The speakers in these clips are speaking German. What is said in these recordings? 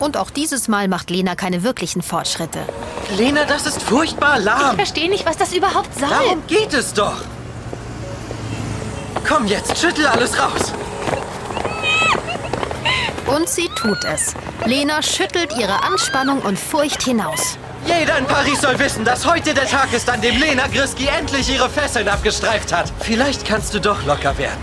Und auch dieses Mal macht Lena keine wirklichen Fortschritte. Lena, das ist furchtbar lahm. Ich verstehe nicht, was das überhaupt soll. Darum geht es doch. Komm jetzt, schüttel alles raus. Und sie tut es. Lena schüttelt ihre Anspannung und Furcht hinaus. Jeder in Paris soll wissen, dass heute der Tag ist, an dem Lena Griski endlich ihre Fesseln abgestreift hat. Vielleicht kannst du doch locker werden.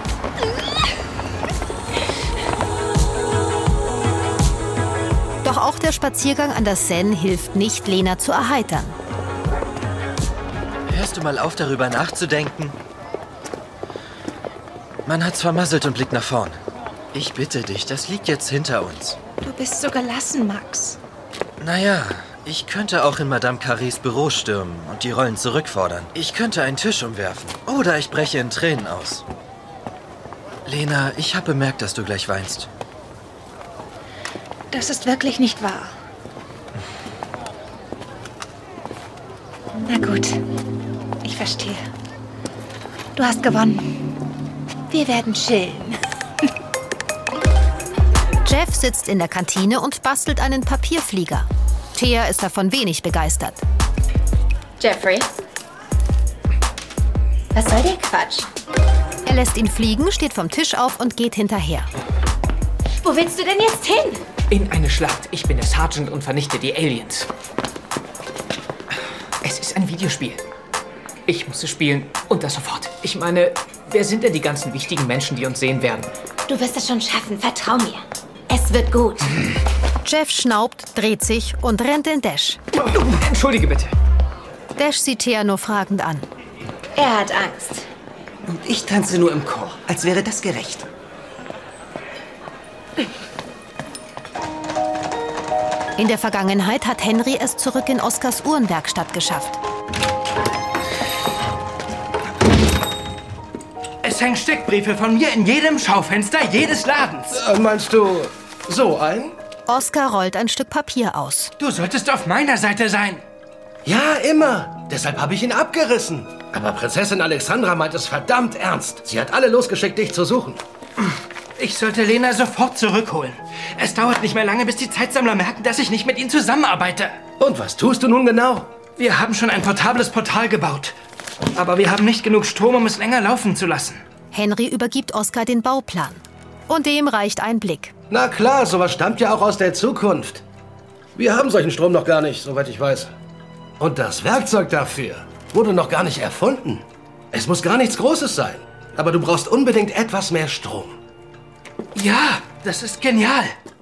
Doch auch der Spaziergang an der Seine hilft nicht, Lena zu erheitern. Hörst du mal auf, darüber nachzudenken? Man hat's vermasselt und blickt nach vorn. Ich bitte dich, das liegt jetzt hinter uns. Du bist so gelassen, Max. Naja, ich könnte auch in Madame Carrés Büro stürmen und die Rollen zurückfordern. Ich könnte einen Tisch umwerfen. Oder ich breche in Tränen aus. Lena, ich habe bemerkt, dass du gleich weinst. Das ist wirklich nicht wahr. Na gut, ich verstehe. Du hast gewonnen. Wir werden chillen. Jeff sitzt in der Kantine und bastelt einen Papierflieger. Thea ist davon wenig begeistert. Jeffrey? Was soll der Quatsch? Er lässt ihn fliegen, steht vom Tisch auf und geht hinterher. Wo willst du denn jetzt hin? In eine Schlacht. Ich bin der Sergeant und vernichte die Aliens. Es ist ein Videospiel. Ich muss es spielen und das sofort. Ich meine, wer sind denn die ganzen wichtigen Menschen, die uns sehen werden? Du wirst es schon schaffen, vertrau mir. Es wird gut. Jeff schnaubt, dreht sich und rennt in Dash. Entschuldige bitte. Dash sieht Thea nur fragend an. Er hat Angst. Und ich tanze nur im Chor, als wäre das gerecht. In der Vergangenheit hat Henry es zurück in Oskars Uhrenwerkstatt geschafft. Es hängen Steckbriefe von mir in jedem Schaufenster jedes Ladens. Meinst du so ein? Oskar rollt ein Stück Papier aus. Du solltest auf meiner Seite sein. Ja, immer. Deshalb habe ich ihn abgerissen. Aber Prinzessin Alexandra meint es verdammt ernst. Sie hat alle losgeschickt, dich zu suchen. Ich sollte Lena sofort zurückholen. Es dauert nicht mehr lange, bis die Zeitsammler merken, dass ich nicht mit ihnen zusammenarbeite. Und was tust du nun genau? Wir haben schon ein portables Portal gebaut. Aber wir haben nicht genug Strom, um es länger laufen zu lassen. Henry übergibt Oskar den Bauplan. Und dem reicht ein Blick. Na klar, sowas stammt ja auch aus der Zukunft. Wir haben solchen Strom noch gar nicht, soweit ich weiß. Und das Werkzeug dafür wurde noch gar nicht erfunden. Es muss gar nichts Großes sein. Aber du brauchst unbedingt etwas mehr Strom. Ja, das ist genial.